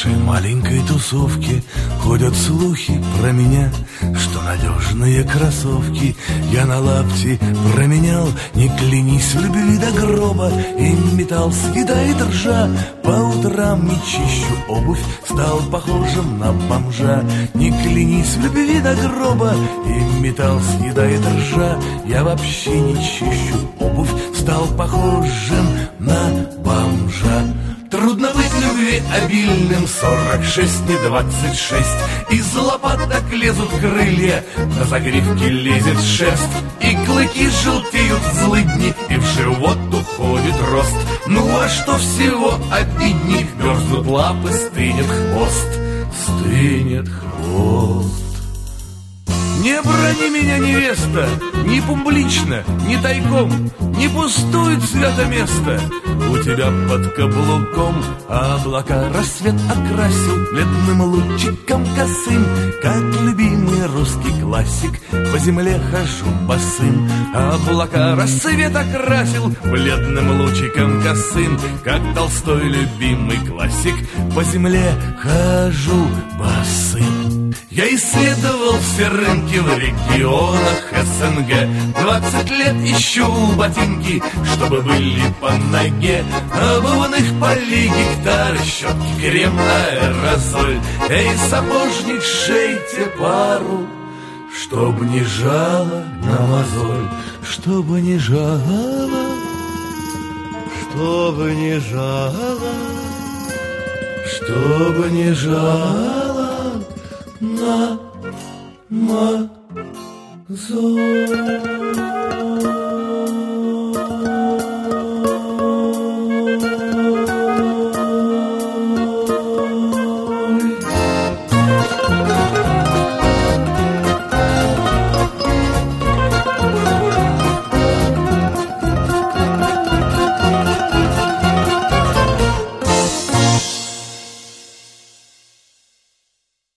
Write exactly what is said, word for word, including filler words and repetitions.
нашей маленькой тусовке ходят слухи про меня, что надежные кроссовки я на лапти променял. Не клянись в любви до гроба, и металл съедает ржа. По утрам не чищу обувь, стал похожим на бомжа. Не клянись в любви до гроба, и металл съедает ржа. Я вообще не чищу обувь, стал похожим на бомжа. Трудно быть любви обильным, сорок шесть, не двадцать шесть. Из лопаток лезут крылья, на загривке лезет шерсть, и клыки желтеют злыдни, и в живот уходит рост. Ну а что всего обидней, мерзнут лапы, стынет хвост, стынет хвост. Не брони меня, невеста, ни публично, ни тайком, не пустует свято место. У тебя под каблуком облака рассвет окрасил бледным лучиком косым. Как любимый русский классик, по земле хожу босым. Облака рассвет окрасил бледным лучиком косым. Как Толстой любимый классик, по земле хожу босым. Я исследовал все рынки в регионах СНГ. Двадцать лет ищу ботинки, чтобы были по ноге. Обувных полей гектары, щетки, крем, аэрозоль. Эй, сапожник, шейте пару, чтоб не жало на мозоль, чтобы не жало, чтобы не жало, чтобы не жало на мозоль.